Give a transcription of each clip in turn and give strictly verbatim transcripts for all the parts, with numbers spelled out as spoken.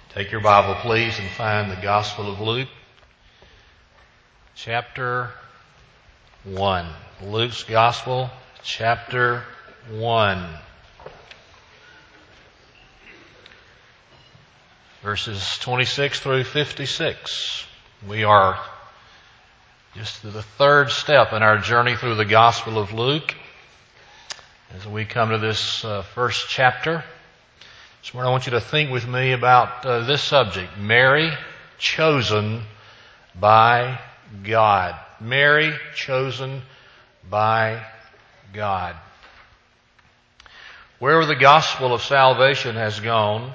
Take your Bible, please, and find the Gospel of Luke, chapter one. Luke's Gospel, chapter one. Verses twenty-six through fifty-six. We are just to the third step in our journey through the Gospel of Luke. As we come to this uh, first chapter, this morning I want you to think with me about uh, this subject, Mary chosen by God. Mary chosen by God. Wherever the gospel of salvation has gone,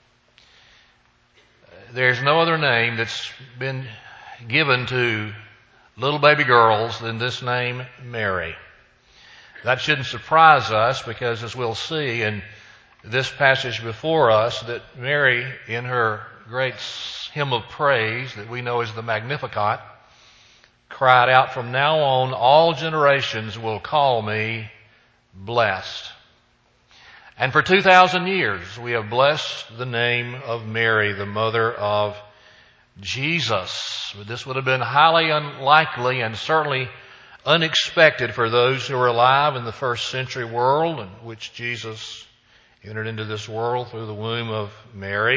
there's no other name that's been given to little baby girls than this name, Mary. That shouldn't surprise us because, as we'll see in this passage before us, that Mary, in her great hymn of praise that we know as the Magnificat, cried out, "From now on, all generations will call me blessed." And for two thousand years, we have blessed the name of Mary, the mother of Jesus. But this would have been highly unlikely and certainly unexpected for those who were alive in the first century world in which Jesus entered into this world through the womb of Mary.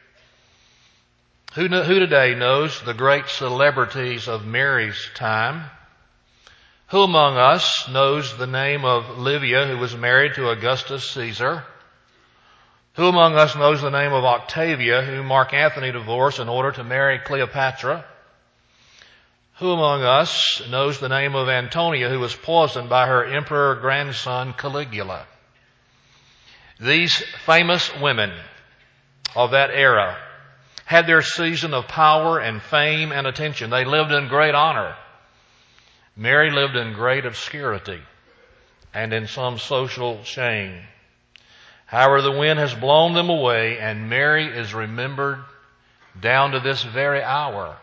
Who, who today knows the great celebrities of Mary's time? Who among us knows the name of Livia, who was married to Augustus Caesar? Who among us knows the name of Octavia, who Mark Antony divorced in order to marry Cleopatra? Who among us knows the name of Antonia, who was poisoned by her emperor grandson Caligula? These famous women of that era had their season of power and fame and attention. They lived in great honor. Mary lived in great obscurity and in some social shame. However, the wind has blown them away, and Mary is remembered down to this very hour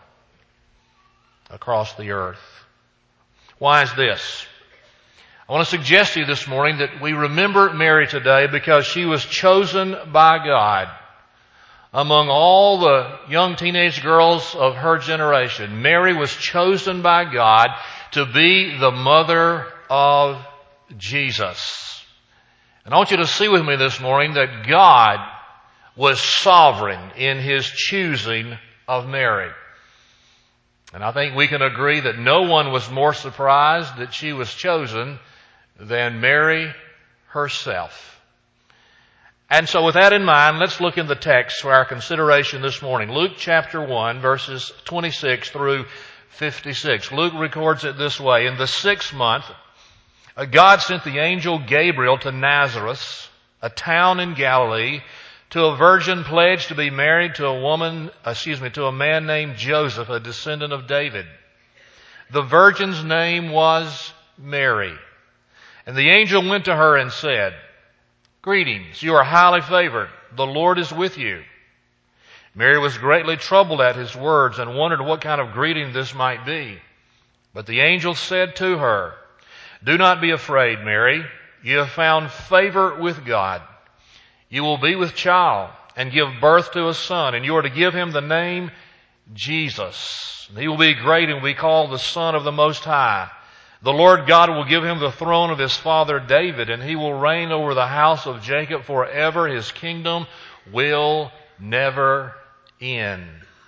across the earth. Why is this? I want to suggest to you this morning that we remember Mary today because she was chosen by God among all the young teenage girls of her generation. Mary was chosen by God to be the mother of Jesus. And I want you to see with me this morning that God was sovereign in His choosing of Mary. And I think we can agree that no one was more surprised that she was chosen than Mary herself. And so with that in mind, let's look in the text for our consideration this morning. Luke chapter one, verses twenty-six through fifty-six. Luke records it this way. In the sixth month, God sent the angel Gabriel to Nazareth, a town in Galilee, to a virgin pledged to be married to a woman, excuse me, to a man named Joseph, a descendant of David. The virgin's name was Mary. And the angel went to her and said, "Greetings, you are highly favored. The Lord is with you." Mary was greatly troubled at his words and wondered what kind of greeting this might be. But the angel said to her, "Do not be afraid, Mary. You have found favor with God. You will be with child and give birth to a son, and you are to give him the name Jesus. And he will be great and will be called the Son of the Most High. The Lord God will give him the throne of his father David, and he will reign over the house of Jacob forever. His kingdom will never end."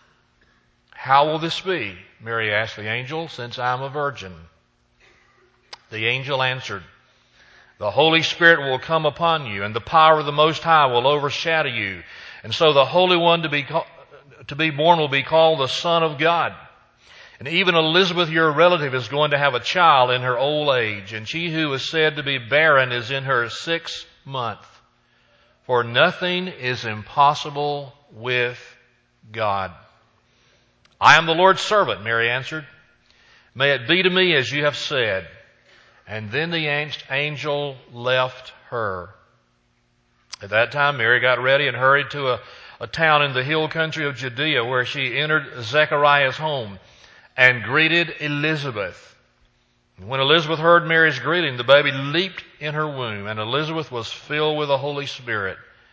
"How will this be?" Mary asked the angel, "since I am a virgin?" The angel answered, "The Holy Spirit will come upon you, and the power of the Most High will overshadow you. And so the Holy One to be, to be born will be called the Son of God. And even Elizabeth, your relative, is going to have a child in her old age, and she who is said to be barren is in her sixth month. For nothing is impossible with God." "I am the Lord's servant," Mary answered. "May it be to me as you have said." And then the angel left her. At that time, Mary got ready and hurried to a, a town in the hill country of Judea, where she entered Zechariah's home and greeted Elizabeth. When Elizabeth heard Mary's greeting, the baby leaped in her womb, and Elizabeth was filled with the Holy Spirit.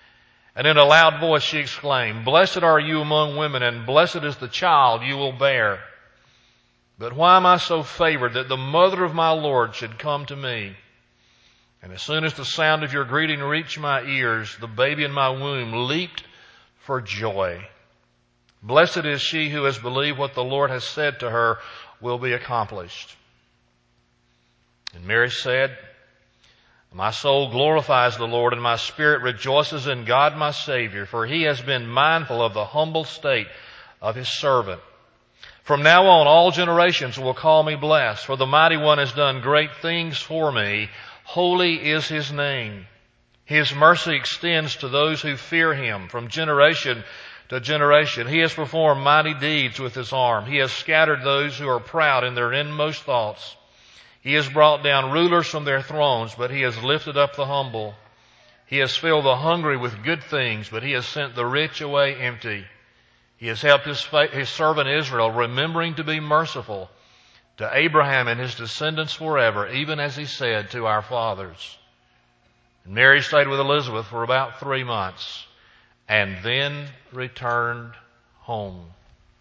And in a loud voice she exclaimed, "Blessed are you among women, and blessed is the child you will bear. But why am I so favored that the mother of my Lord should come to me? And as soon as the sound of your greeting reached my ears, the baby in my womb leaped for joy. Blessed is she who has believed what the Lord has said to her will be accomplished." And Mary said, "My soul glorifies the Lord, and my spirit rejoices in God my Savior, for he has been mindful of the humble state of his servant. From now on all generations will call me blessed, for the Mighty One has done great things for me. Holy is his name. His mercy extends to those who fear him from generation to generation. He has performed mighty deeds with his arm. He has scattered those who are proud in their inmost thoughts. He has brought down rulers from their thrones, but he has lifted up the humble. He has filled the hungry with good things, but he has sent the rich away empty. He has helped his, his servant Israel, remembering to be merciful to Abraham and his descendants forever, even as he said to our fathers." And Mary stayed with Elizabeth for about three months and then returned home.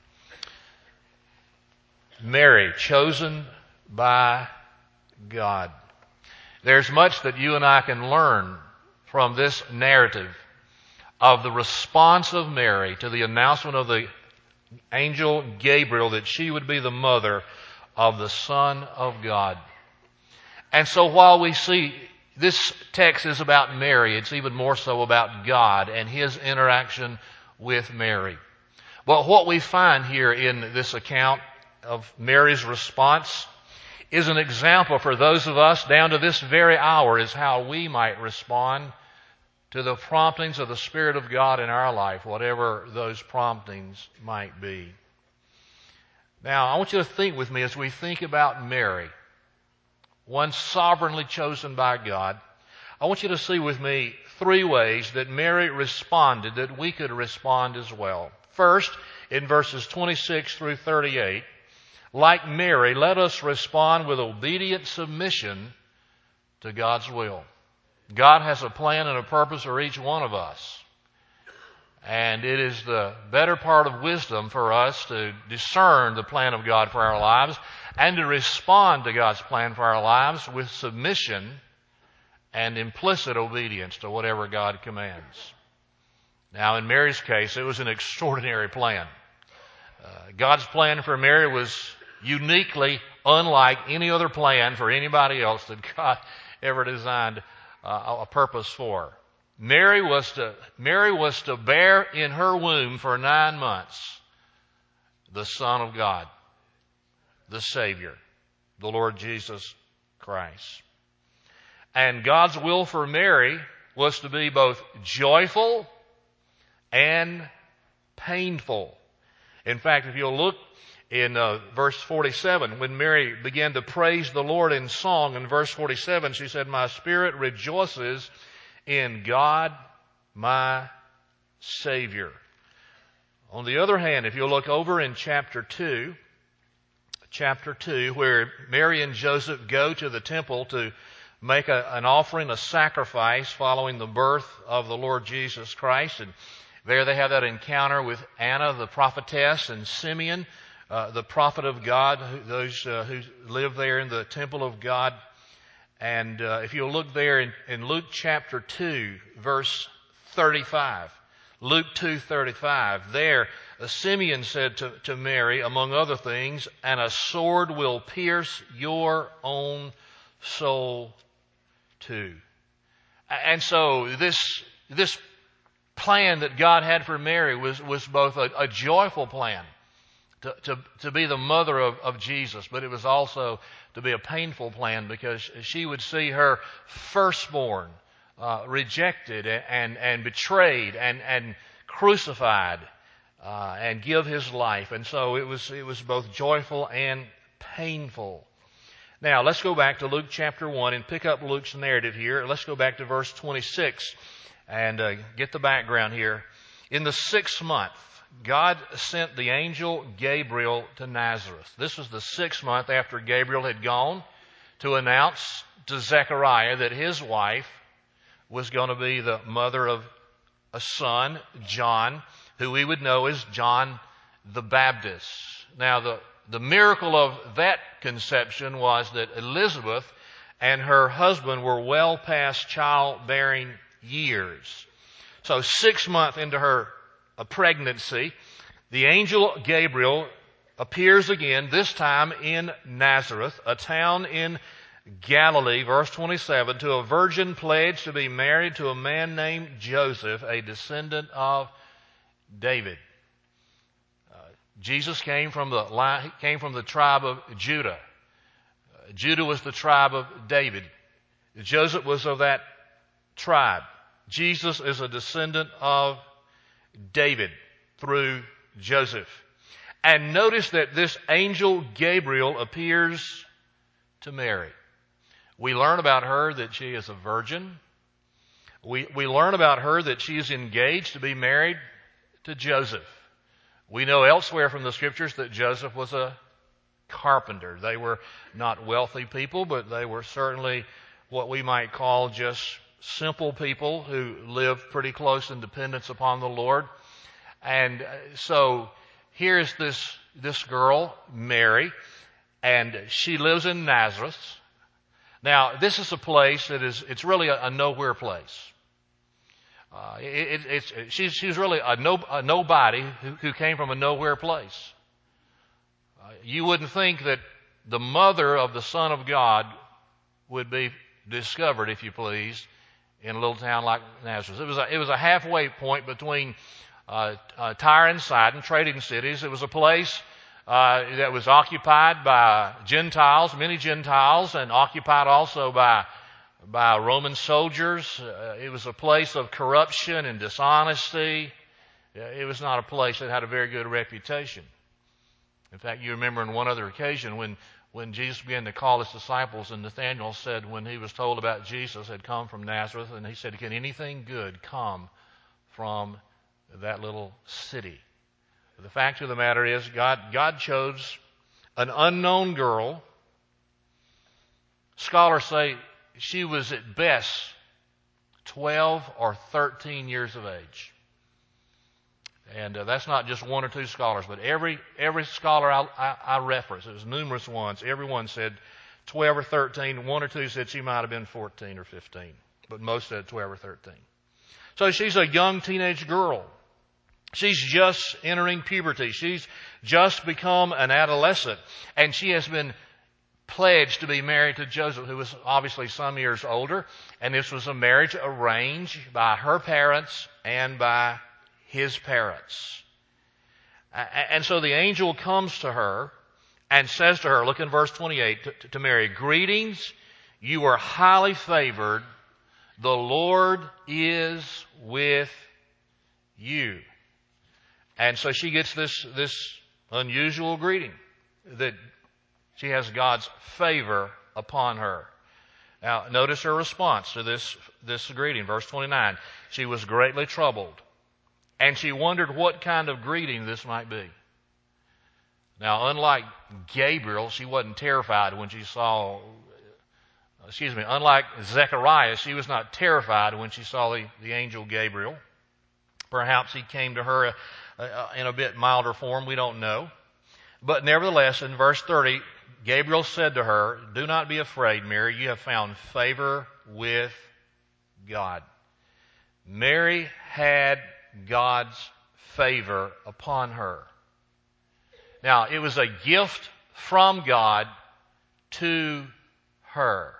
Mary, chosen by God. There's much that you and I can learn from this narrative of the response of Mary to the announcement of the angel Gabriel that she would be the mother of the Son of God. And so while we see this text is about Mary, it's even more so about God and his interaction with Mary. But what we find here in this account of Mary's response is an example for those of us down to this very hour is how we might respond to the promptings of the Spirit of God in our life, whatever those promptings might be. Now, I want you to think with me as we think about Mary, one sovereignly chosen by God. I want you to see with me three ways that Mary responded that we could respond as well. First, in verses twenty-six through thirty-eight, like Mary, let us respond with obedient submission to God's will. God has a plan and a purpose for each one of us. And it is the better part of wisdom for us to discern the plan of God for our lives and to respond to God's plan for our lives with submission and implicit obedience to whatever God commands. Now, in Mary's case, it was an extraordinary plan. Uh, God's plan for Mary was uniquely unlike any other plan for anybody else that God ever designed uh, a purpose for. Mary was to Mary was to bear in her womb for nine months the Son of God, the Savior, the Lord Jesus Christ. And God's will for Mary was to be both joyful and painful. In fact, if you'll look in uh, verse forty-seven, when Mary began to praise the Lord in song, in verse forty-seven, she said, "My spirit rejoices in God, my Savior." On the other hand, if you'll look over in chapter two, chapter two, where Mary and Joseph go to the temple to make a, an offering, a sacrifice following the birth of the Lord Jesus Christ, and there they have that encounter with Anna, the prophetess, and Simeon, uh, the prophet of God, who, those uh, who live there in the temple of God. And uh, if you'll look there in, in Luke chapter two, verse thirty-five, Luke two thirty-five, there uh, Simeon said to, to Mary, among other things, "And a sword will pierce your own soul too." And so this this plan that God had for Mary was, was both a, a joyful plan to, to, to be the mother of, of Jesus, but it was also to be a painful plan because she would see her firstborn uh, rejected and, and betrayed and, and crucified uh, and give his life. And so it was, it was both joyful and painful. Now, let's go back to Luke chapter one and pick up Luke's narrative here. Let's go back to verse twenty-six and uh, get the background here. In the sixth month, God sent the angel Gabriel to Nazareth. This was the sixth month after Gabriel had gone to announce to Zechariah that his wife was going to be the mother of a son, John, who we would know as John the Baptist. Now, the, the miracle of that conception was that Elizabeth and her husband were well past childbearing years. So six months into her pregnancy, the angel Gabriel appears again, this time in Nazareth, a town in Galilee, verse twenty-seven, to a virgin pledged to be married to a man named Joseph, a descendant of David. Uh, Jesus came from the line, came from the tribe of Judah. Uh, Judah was the tribe of David. Joseph was of that tribe. Jesus is a descendant of David through Joseph. And notice that this angel Gabriel appears to Mary. We learn about her that she is a virgin. We, we learn about her that she is engaged to be married to Joseph. We know elsewhere from the Scriptures that Joseph was a carpenter. They were not wealthy people, but they were certainly what we might call just simple people who lived pretty close in dependence upon the Lord. And so here's this, this girl, Mary, and she lives in Nazareth. Now, this is a place that is, it's really a, a nowhere place. Uh, it, it, it's, she's, she's really a, no, a nobody who, who came from a nowhere place. Uh, you wouldn't think that the mother of the Son of God would be discovered, if you please, in a little town like Nazareth. It was a, it was a halfway point between uh, uh, Tyre and Sidon, trading cities. It was a place Uh, that was occupied by Gentiles, many Gentiles, and occupied also by by Roman soldiers. Uh, it was a place of corruption and dishonesty. Uh, it was not a place that had a very good reputation. In fact, you remember on one other occasion when, when Jesus began to call his disciples, and Nathanael said when he was told about Jesus had come from Nazareth, and he said, "Can anything good come from that little city?" The fact of the matter is, God, God chose an unknown girl. Scholars say she was at best twelve or thirteen years of age. And uh, that's not just one or two scholars, but every every scholar I, I, I reference, it was numerous ones, everyone said twelve or thirteen. One or two said she might have been fourteen or fifteen, but most said twelve or thirteen. So she's a young teenage girl. She's just entering puberty. She's just become an adolescent. And she has been pledged to be married to Joseph, who was obviously some years older. And this was a marriage arranged by her parents and by his parents. And so the angel comes to her and says to her, look in verse twenty-eight, to, to Mary, "Greetings, you are highly favored. The Lord is with you." And so she gets this, this unusual greeting that she has God's favor upon her. Now, notice her response to this, this greeting. Verse twenty-nine, "She was greatly troubled, and she wondered what kind of greeting this might be." Now, unlike Gabriel, she wasn't terrified when she saw, excuse me, unlike Zechariah, she was not terrified when she saw the, the angel Gabriel. Perhaps he came to her uh, in a bit milder form, we don't know. But nevertheless, in verse thirty, Gabriel said to her, "Do not be afraid, Mary, you have found favor with God." Mary had God's favor upon her. Now, it was a gift from God to her.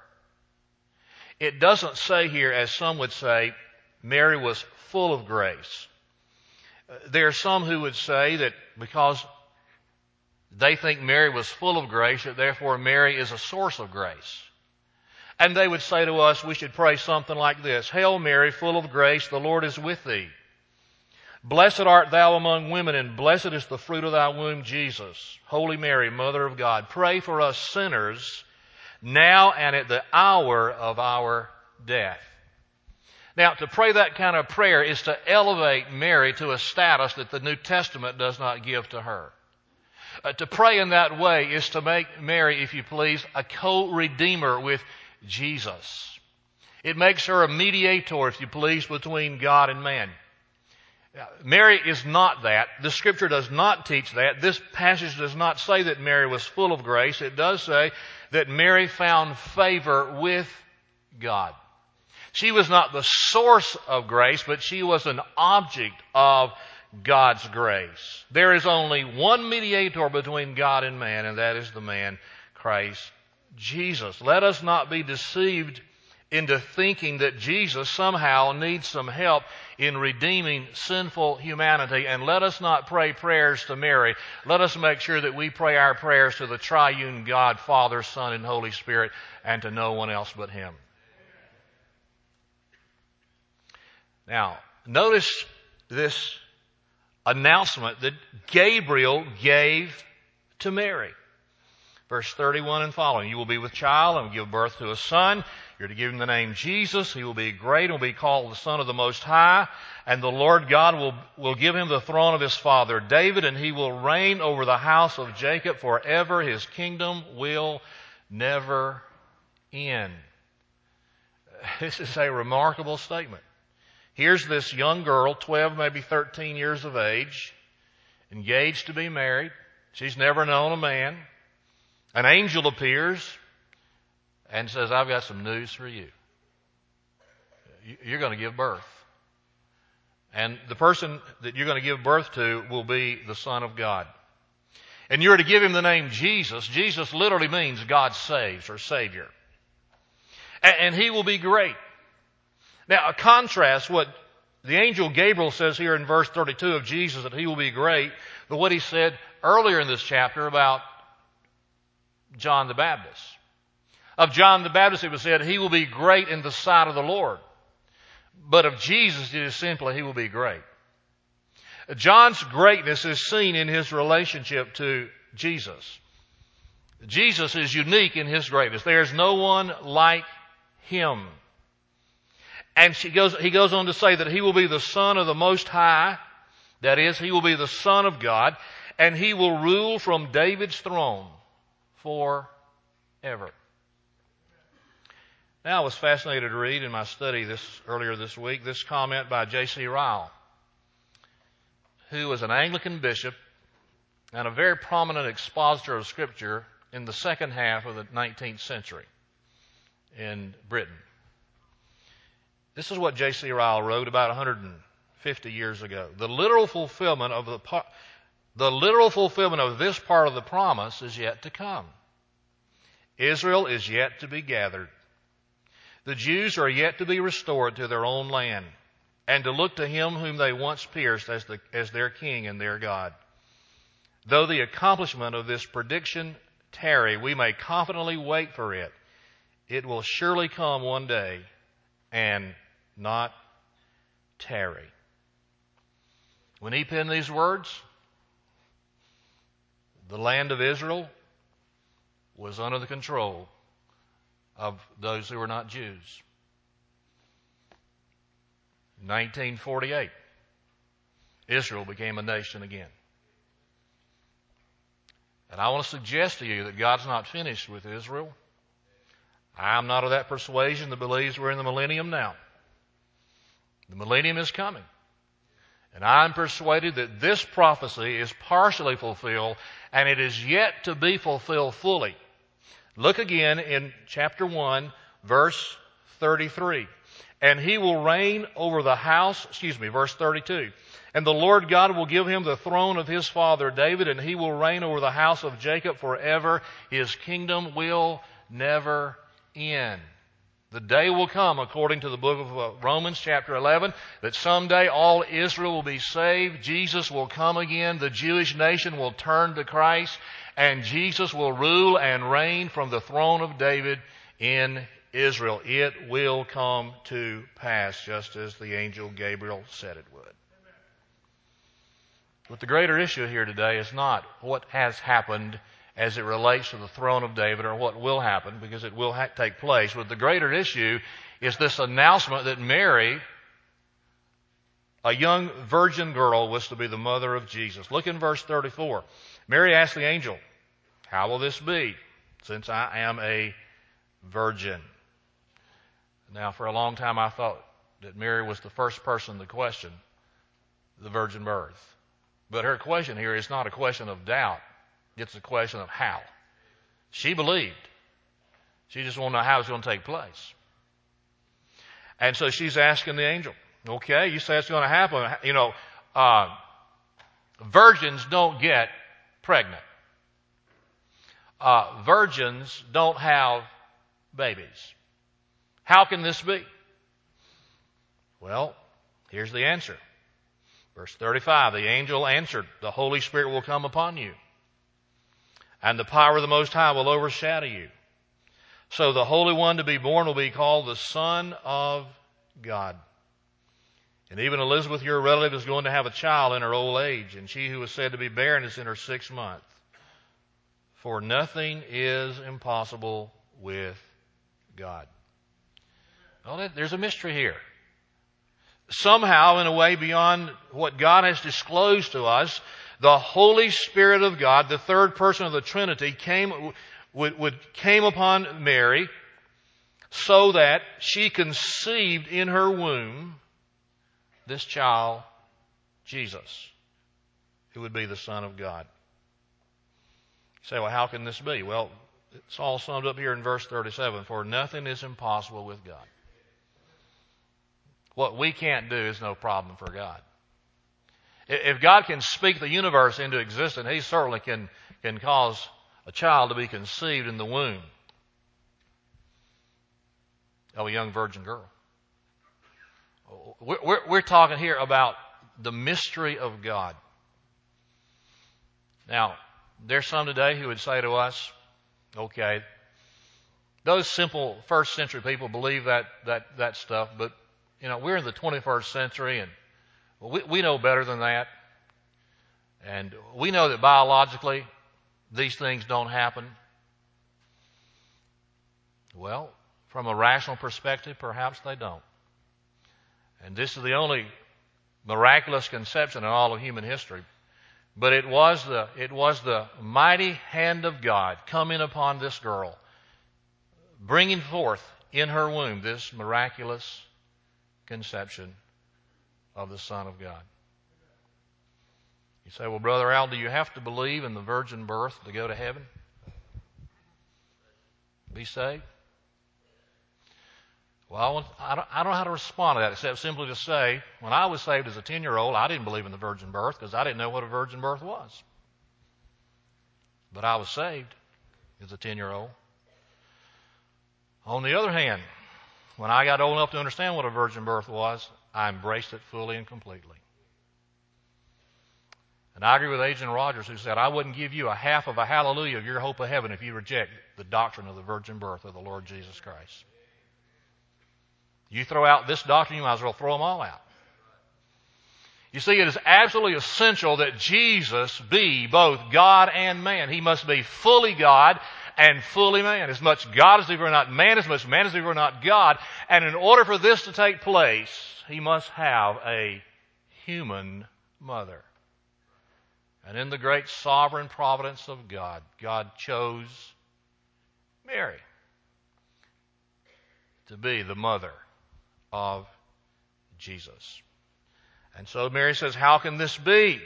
It doesn't say here, as some would say, Mary was full of grace. There are some who would say that because they think Mary was full of grace, that therefore Mary is a source of grace. And they would say to us, we should pray something like this: "Hail Mary, full of grace, the Lord is with thee. Blessed art thou among women, and blessed is the fruit of thy womb, Jesus. Holy Mary, Mother of God, pray for us sinners, now and at the hour of our death." Now, to pray that kind of prayer is to elevate Mary to a status that the New Testament does not give to her. Uh, to pray in that way is to make Mary, if you please, a co-redeemer with Jesus. It makes her a mediator, if you please, between God and man. Mary is not that. The Scripture does not teach that. This passage does not say that Mary was full of grace. It does say that Mary found favor with God. She was not the source of grace, but she was an object of God's grace. There is only one mediator between God and man, and that is the man Christ Jesus. Let us not be deceived into thinking that Jesus somehow needs some help in redeeming sinful humanity, and let us not pray prayers to Mary. Let us make sure that we pray our prayers to the triune God, Father, Son, and Holy Spirit, and to no one else but Him. Now, notice this announcement that Gabriel gave to Mary. Verse thirty-one and following, you will be with child and will give birth to a son. You're to give him the name Jesus. He will be great and will be called the Son of the Most High. And the Lord God will, will give him the throne of his father David, and he will reign over the house of Jacob forever. His kingdom will never end. This is a remarkable statement. Here's this young girl, twelve, maybe thirteen years of age, engaged to be married. She's never known a man. An angel appears and says, I've got some news for you. You're going to give birth. And the person that you're going to give birth to will be the Son of God. And you're to give him the name Jesus. Jesus literally means God saves or Savior. And he will be great. Now, a contrast what the angel Gabriel says here in verse thirty-two of Jesus, that he will be great, but what he said earlier in this chapter about John the Baptist. Of John the Baptist it was said, he will be great in the sight of the Lord. But of Jesus it is simply, he will be great. John's greatness is seen in his relationship to Jesus. Jesus is unique in his greatness. There is no one like him. And she goes, he goes on to say that he will be the Son of the Most High. That is, he will be the Son of God. And he will rule from David's throne forever. Now, I was fascinated to read in my study this earlier this week this comment by J C Ryle, who was an Anglican bishop and a very prominent expositor of Scripture in the second half of the nineteenth century in Britain. This is what J C Ryle wrote about one hundred fifty years ago. The literal fulfillment of the the literal fulfillment of this part of the promise is yet to come. Israel is yet to be gathered. The Jews are yet to be restored to their own land and to look to him whom they once pierced as, the, as their king and their God. Though the accomplishment of this prediction tarry, we may confidently wait for it. It will surely come one day and not tarry. When he penned these words, the land of Israel was under the control of those who were not Jews. nineteen forty-eight, Israel became a nation again. And I want to suggest to you that God's not finished with Israel. I'm not of that persuasion that believes we're in the millennium now. The millennium is coming. And I'm persuaded that this prophecy is partially fulfilled, and it is yet to be fulfilled fully. Look again in chapter one, verse thirty-three. And he will reign over the house, excuse me, verse thirty-two. And the Lord God will give him the throne of his father David, and he will reign over the house of Jacob forever. His kingdom will never end. The day will come, according to the book of Romans chapter eleven, that someday all Israel will be saved. Jesus will come again. The Jewish nation will turn to Christ, and Jesus will rule and reign from the throne of David in Israel. It will come to pass, just as the angel Gabriel said it would. But the greater issue here today is not what has happened as it relates to the throne of David, or what will happen, because it will ha- take place. But the greater issue is this announcement that Mary, a young virgin girl, was to be the mother of Jesus. Look in verse thirty-four. Mary asked the angel, "How will this be, since I am a virgin?" Now, for a long time I thought that Mary was the first person to question the virgin birth. But her question here is not a question of doubt. It's a question of how. She believed. She just wanted to know how it was going to take place. And so she's asking the angel, okay, you say it's going to happen. You know, uh, virgins don't get pregnant. Uh, virgins don't have babies. How can this be? Well, here's the answer. Verse thirty-five, the angel answered, the Holy Spirit will come upon you, and the power of the Most High will overshadow you. So the Holy One to be born will be called the Son of God. And even Elizabeth, your relative, is going to have a child in her old age, and she who was said to be barren is in her sixth month. For nothing is impossible with God. Well, there's a mystery here. Somehow, in a way beyond what God has disclosed to us, the Holy Spirit of God, the third person of the Trinity, came would, would came upon Mary so that she conceived in her womb this child, Jesus, who would be the Son of God. You say, well, how can this be? Well, it's all summed up here in verse thirty-seven. For nothing is impossible with God. What we can't do is no problem for God. If God can speak the universe into existence, He certainly can, can cause a child to be conceived in the womb of a young virgin girl. We're, we're, we're talking here about the mystery of God. Now, there's some today who would say to us, okay, those simple first century people believe that, that, that stuff, but you know, we're in the twenty-first century, and we, we know better than that. And we know that biologically these things don't happen. Well, from a rational perspective, perhaps they don't. And this is the only miraculous conception in all of human history. But it was the, it was the mighty hand of God coming upon this girl, bringing forth in her womb this miraculous conception of the Son of God. You say, well, Brother Al, do you have to believe in the virgin birth to go to heaven? Be saved? Well, I don't, I don't know how to respond to that except simply to say, when I was saved as a ten-year-old, I didn't believe in the virgin birth because I didn't know what a virgin birth was. But I was saved as a ten-year-old. On the other hand, when I got old enough to understand what a virgin birth was, I embraced it fully and completely. And I agree with Adrian Rogers, who said, I wouldn't give you a half of a hallelujah of your hope of heaven if you reject the doctrine of the virgin birth of the Lord Jesus Christ. You throw out this doctrine, you might as well throw them all out. You see, it is absolutely essential that Jesus be both God and man. He must be fully God and fully man. As much God as if he were not man, as much man as if he were not God. And in order for this to take place, he must have a human mother. And in the great sovereign providence of God, God chose Mary to be the mother of Jesus. And so Mary says, how can this be?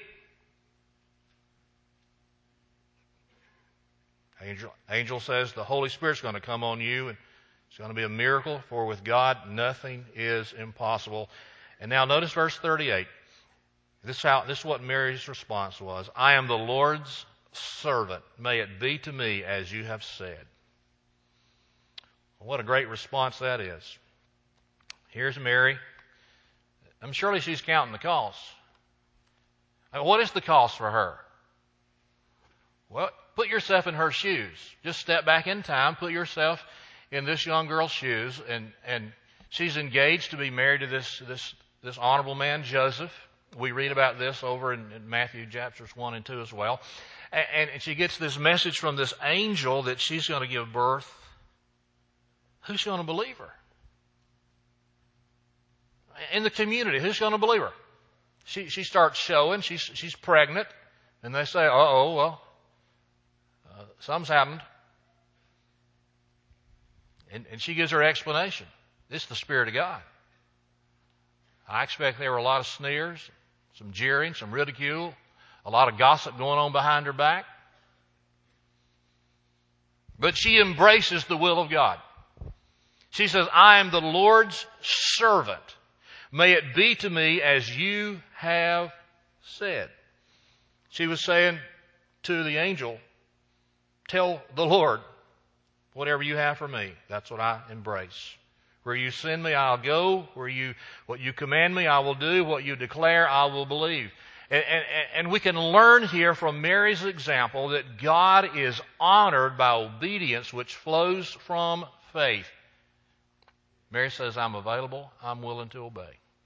Angel, angel says the Holy Spirit's going to come on you, and it's going to be a miracle, for with God nothing is impossible. And now notice verse thirty-eight. This is, how, this is what Mary's response was. I am the Lord's servant. May it be to me as you have said. What a great response that is. Here's Mary. I'm surely she's counting the costs. What is the cost for her? Well, put yourself in her shoes. Just step back in time. Put yourself in this young girl's shoes. And, and she's engaged to be married to this, this, this honorable man, Joseph. We read about this over in, in Matthew chapters one and two as well. And, and she gets this message from this angel that she's going to give birth. Who's going to believe her? In the community, who's going to believe her? She she starts showing she's she's pregnant, and they say, "Uh oh, well, uh, something's happened." And and she gives her explanation. This is the Spirit of God. I expect there were a lot of sneers, some jeering, some ridicule, a lot of gossip going on behind her back. But she embraces the will of God. She says, I am the Lord's servant. May it be to me as you have said. She was saying to the angel, tell the Lord, whatever you have for me, that's what I embrace. Where you send me, I'll go. Where you, what you command me, I will do. What you declare, I will believe. And, and, and we can learn here from Mary's example that God is honored by obedience which flows from faith. Mary says, I'm available. I'm willing to obey.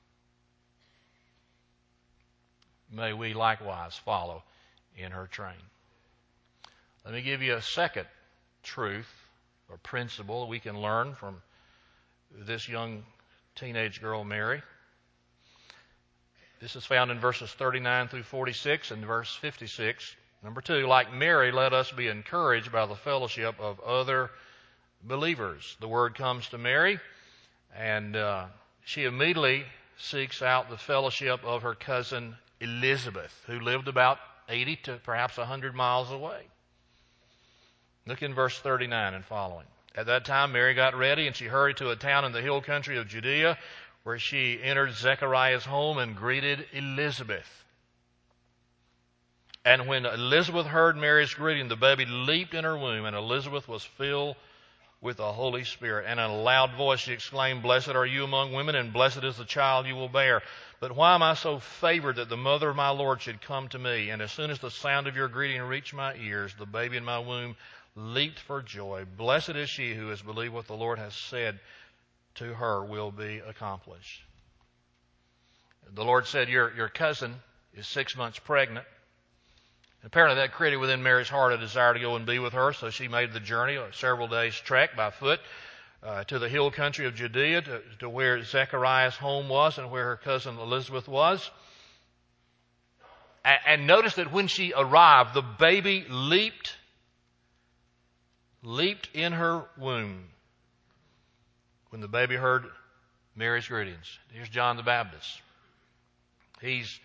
May we likewise follow in her train. Let me give you a second truth or principle we can learn from this young teenage girl, Mary. This is found in verses thirty-nine through forty-six and verse fifty-six. Number two, like Mary, let us be encouraged by the fellowship of other believers. The word comes to Mary, and uh, she immediately seeks out the fellowship of her cousin Elizabeth, who lived about eighty to perhaps one hundred miles away. Look in verse thirty-nine and following. At that time, Mary got ready, and she hurried to a town in the hill country of Judea, where she entered Zechariah's home and greeted Elizabeth. And when Elizabeth heard Mary's greeting, the baby leaped in her womb, and Elizabeth was filled with the Holy Spirit. And in a loud voice she exclaimed, Blessed are you among women, and blessed is the child you will bear. But why am I so favored that the mother of my Lord should come to me? And as soon as the sound of your greeting reached my ears, the baby in my womb leaped for joy. Blessed is she who has believed what the Lord has said to her will be accomplished. The Lord said, your, your cousin is six months pregnant. Apparently that created within Mary's heart a desire to go and be with her, so she made the journey, a several days' trek by foot, uh, to the hill country of Judea, to, to where Zechariah's home was and where her cousin Elizabeth was. And, and notice that when she arrived, the baby leaped leaped in her womb when the baby heard Mary's greetings. Here's John the Baptist. He's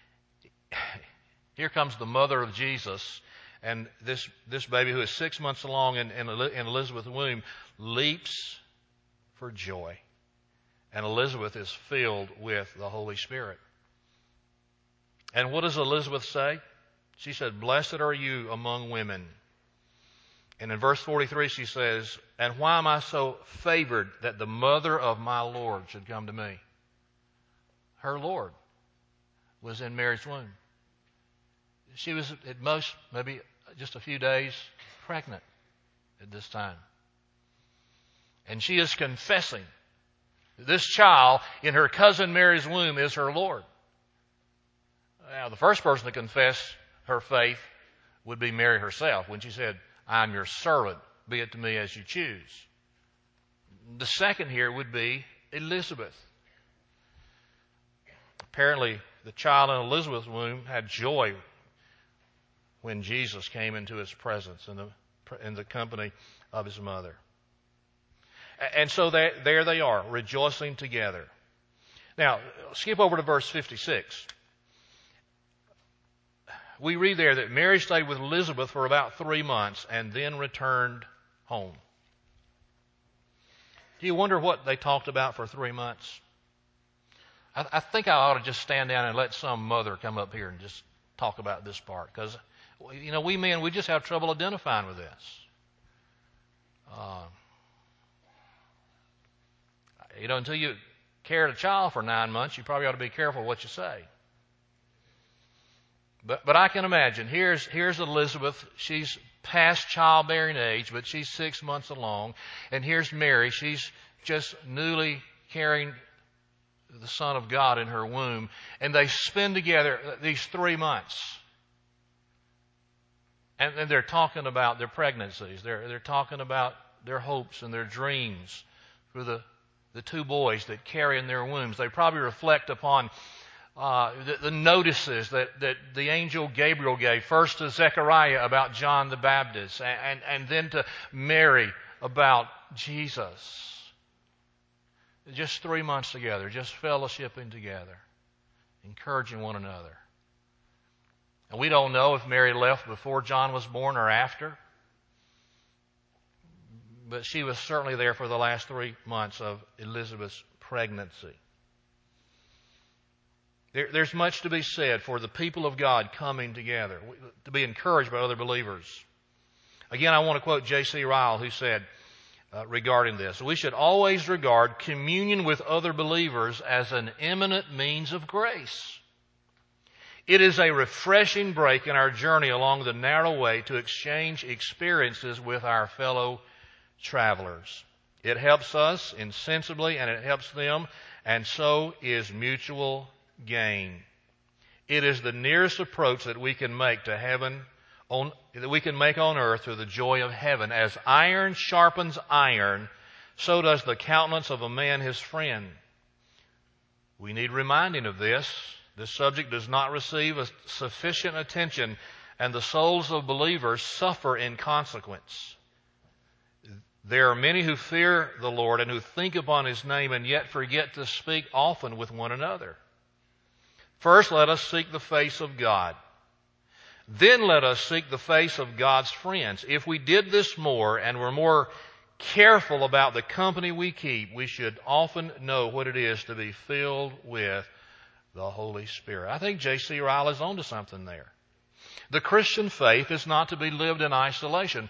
here comes the mother of Jesus, and this this baby who is six months along in, in, in Elizabeth's womb leaps for joy, and Elizabeth is filled with the Holy Spirit. And what does Elizabeth say? She said, "Blessed are you among women." And in verse forty-three she says, "And why am I so favored that the mother of my Lord should come to me?" Her Lord was in Mary's womb. She was at most maybe just a few days pregnant at this time. And she is confessing that this child in her cousin Mary's womb is her Lord. Now, the first person to confess her faith would be Mary herself when she said, "I'm your servant, be it to me as you choose." The second here would be Elizabeth. Apparently, the child in Elizabeth's womb had joy when Jesus came into his presence in the, in the company of his mother. And so they, there they are, rejoicing together. Now, skip over to verse fifty-six. We read there that Mary stayed with Elizabeth for about three months and then returned home. Do you wonder what they talked about for three months? I, I think I ought to just stand down and let some mother come up here and just talk about this part, because, you know, we men, we just have trouble identifying with this. Uh, you know, until you carried a child for nine months, you probably ought to be careful what you say. But but I can imagine, here's here's Elizabeth. She's past childbearing age, but she's six months along. And here's Mary. She's just newly carrying the Son of God in her womb. And they spend together these three months. And, and they're talking about their pregnancies. They're they're talking about their hopes and their dreams for the, the two boys that carry in their wombs. They probably reflect upon Uh, the, the notices that, that the angel Gabriel gave, first to Zechariah about John the Baptist, and, and, and then to Mary about Jesus. Just three months together, just fellowshipping together encouraging one another. And we don't know if Mary left before John was born or after, but she was certainly there for the last three months of Elizabeth's pregnancy. There, there's much to be said for the people of God coming together, to be encouraged by other believers. Again, I want to quote J C Ryle, who said uh, regarding this, we should always regard communion with other believers as an eminent means of grace. It is a refreshing break in our journey along the narrow way to exchange experiences with our fellow travelers. It helps us insensibly and it helps them, and so is mutual gain. It is the nearest approach that we can make to heaven, on, that we can make on earth through the joy of heaven. As iron sharpens iron, so does the countenance of a man his friend. We need reminding of this. This subject does not receive a sufficient attention, and the souls of believers suffer in consequence. There are many who fear the Lord and who think upon His name and yet forget to speak often with one another. First, let us seek the face of God. Then let us seek the face of God's friends. If we did this more and were more careful about the company we keep, we should often know what it is to be filled with the Holy Spirit. I think J C Ryle is onto something there. The Christian faith is not to be lived in isolation.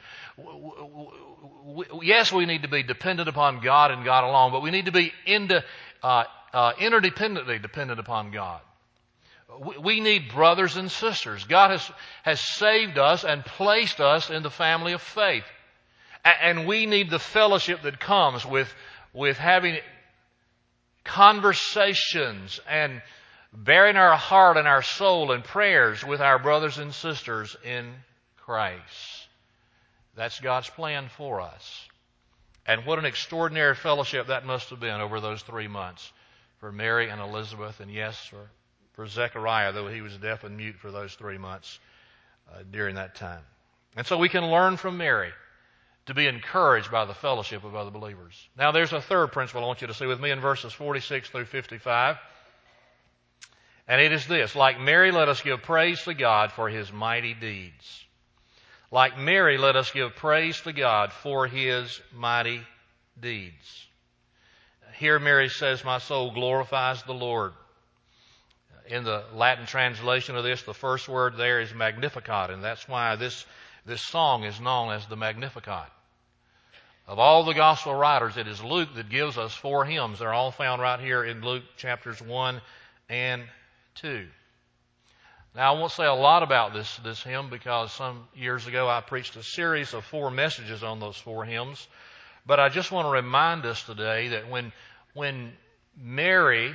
Yes, we need to be dependent upon God and God alone, but we need to be into, uh, uh, interdependently dependent upon God. We need brothers and sisters. God has, has saved us and placed us in the family of faith. And we need the fellowship that comes with, with having conversations and bearing our heart and our soul and prayers with our brothers and sisters in Christ. That's God's plan for us. And what an extraordinary fellowship that must have been over those three months for Mary and Elizabeth, and yes, for, for Zechariah, though he was deaf and mute for those three months uh, during that time. And so we can learn from Mary to be encouraged by the fellowship of other believers. Now there's a third principle I want you to see with me in verses forty-six through fifty-five. And it is this: like Mary, let us give praise to God for His mighty deeds. Like Mary, let us give praise to God for His mighty deeds. Here Mary says, my soul glorifies the Lord. In the Latin translation of this, the first word there is Magnificat, and that's why this, this song is known as the Magnificat. Of all the gospel writers, it is Luke that gives us four hymns. They're all found right here in Luke chapters one and two. Now, I won't say a lot about this, this hymn because some years ago I preached a series of four messages on those four hymns. But I just want to remind us today that when, when Mary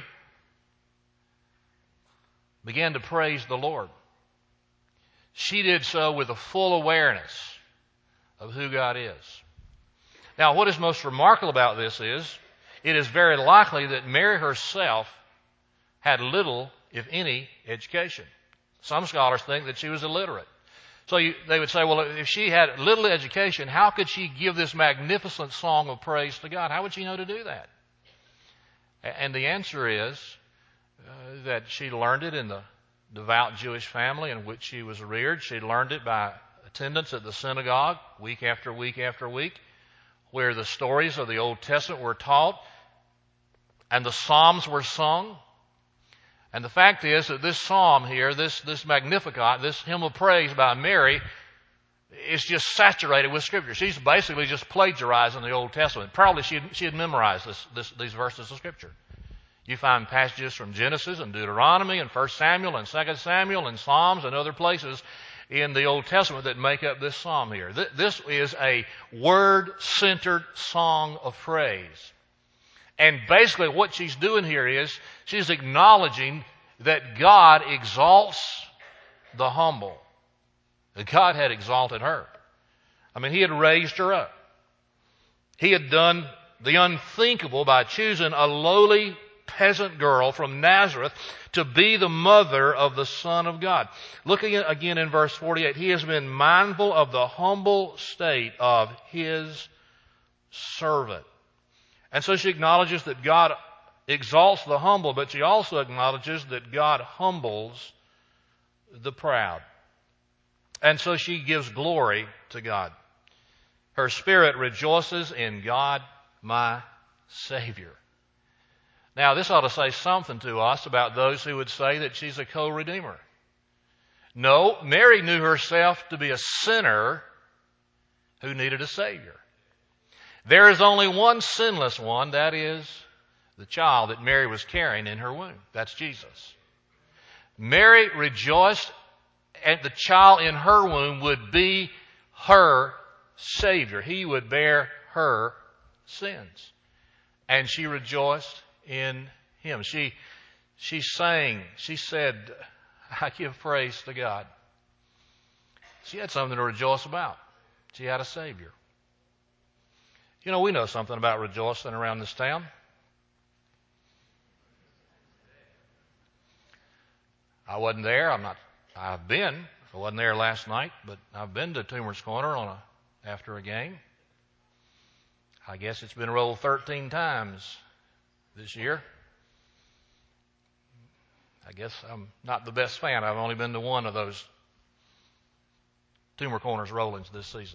began to praise the Lord, she did so with a full awareness of who God is. Now, what is most remarkable about this is it is very likely that Mary herself had little, if any, education. Some scholars think that she was illiterate. So you, they would say, well, if she had little education, how could she give this magnificent song of praise to God? How would she know to do that? And the answer is uh, that she learned it in the devout Jewish family in which she was reared. She learned it by attendance at the synagogue week after week after week, where the stories of the Old Testament were taught and the Psalms were sung. And the fact is that this psalm here, this, this Magnificat, this hymn of praise by Mary, is just saturated with Scripture. She's basically just plagiarizing the Old Testament. Probably she had, she had memorized this, this, these verses of Scripture. You find passages from Genesis and Deuteronomy and First Samuel and Second Samuel and Psalms and other places in the Old Testament that make up this psalm here. This is a word-centered song of praise. And basically what she's doing here is she's acknowledging that God exalts the humble. That God had exalted her. I mean, He had raised her up. He had done the unthinkable by choosing a lowly peasant girl from Nazareth to be the mother of the Son of God. Look again in verse forty-eight. He has been mindful of the humble state of His servant. And so she acknowledges that God exalts the humble, but she also acknowledges that God humbles the proud. And so she gives glory to God. Her spirit rejoices in God, my Savior. Now, this ought to say something to us about those who would say that she's a co-redeemer. No, Mary knew herself to be a sinner who needed a Savior. There is only one sinless one, that is the child that Mary was carrying in her womb. That's Jesus. Mary rejoiced at the child in her womb would be her Savior. He would bear her sins. And she rejoiced in Him. She, she sang, she said, I give praise to God. She had something to rejoice about. She had a Savior. You know, we know something about rejoicing around this town. I wasn't there. I'm not. I've been. I wasn't there last night, but I've been to Toomer's Corner on a after a game. I guess it's been rolled thirteen times this year. I guess I'm not the best fan. I've only been to one of those Toomer Corners rollings this season.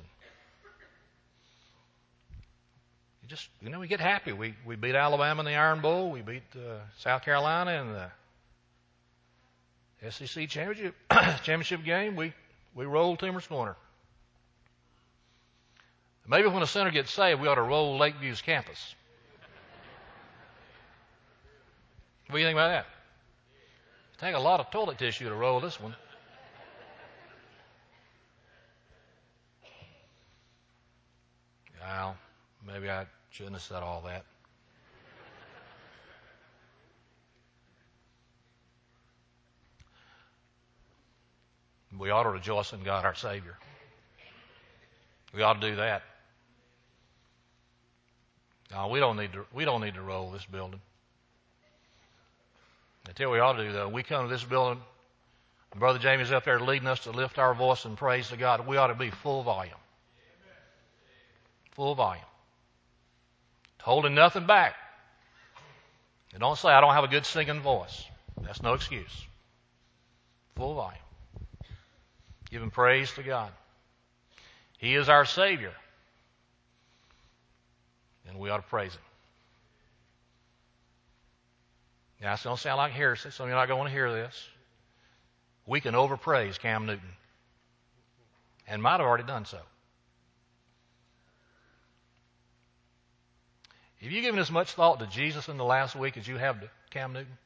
You just, you know, we get happy. We we beat Alabama in the Iron Bowl. We beat uh, South Carolina in the S E C championship championship game. We we rolled Toomer's Corner. Maybe when a sinner gets saved, we ought to roll Lakeview's campus. What do you think about that? It'd take a lot of toilet tissue to roll this one. Well, maybe I shouldn't have said all that. We ought to rejoice in God our Savior. We ought to do that. No, we don't need to. We don't need to roll this building. I tell you what we ought to do, though. We come to this building, and Brother Jamie's up there leading us to lift our voice and praise to God. We ought to be full volume. Full volume. Holding nothing back. And don't say, I don't have a good singing voice. That's no excuse. Full volume. Giving praise to God. He is our Savior. And we ought to praise Him. Now, it's going to sound like heresy. Some of you are not going to want to hear this. We can overpraise Cam Newton. And might have already done so. Have you given as much thought to Jesus in the last week as you have to Cam Newton?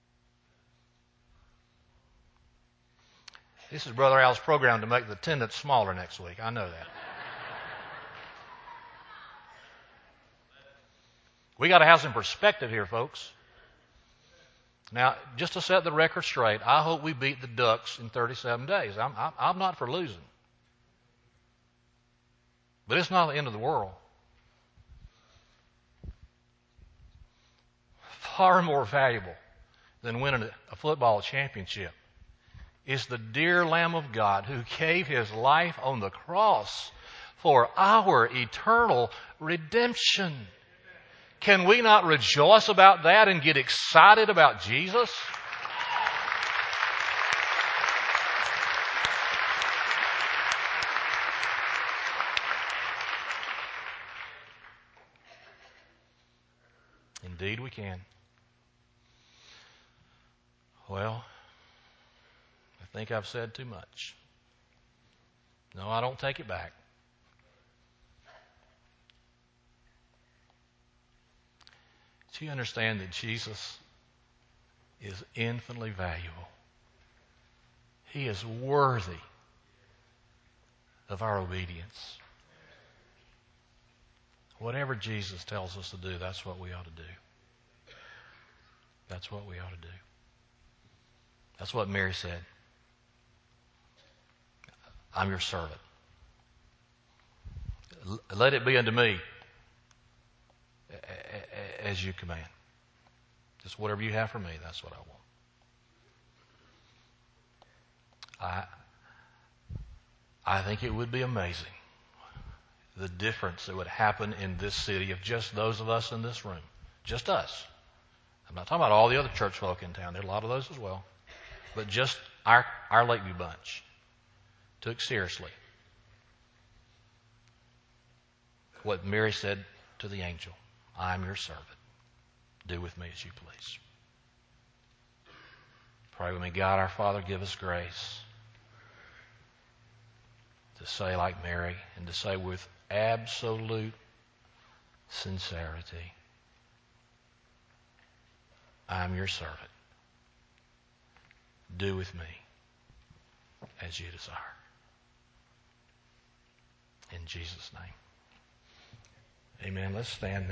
This is Brother Al's program to make the attendance smaller next week. I know that. We got to have some perspective here, folks. Now, just to set the record straight, I hope we beat the Ducks in thirty-seven days. I'm, I'm, I'm not for losing. But it's not the end of the world. Far more valuable than winning a football championship is the dear Lamb of God who gave His life on the cross for our eternal redemption. Can we not rejoice about that and get excited about Jesus? Indeed we can. Well, I think I've said too much. No, I don't take it back. Do you understand that Jesus is infinitely valuable? He is worthy of our obedience. Whatever Jesus tells us to do, that's what we ought to do. That's what we ought to do. That's what Mary said. I'm your servant. Let it be unto me as you command. Just whatever you have for me, that's what I want. I, I think it would be amazing the difference that would happen in this city if just those of us in this room, just us. I'm not talking about all the other church folk in town. There are a lot of those as well. But just our, our Lakeview bunch took seriously what Mary said to the angel. I am your servant. Do with me as you please. Pray with me. God our Father, give us grace to say like Mary and to say with absolute sincerity, I am your servant. Do with me as you desire. In Jesus' name. Amen. Let's stand.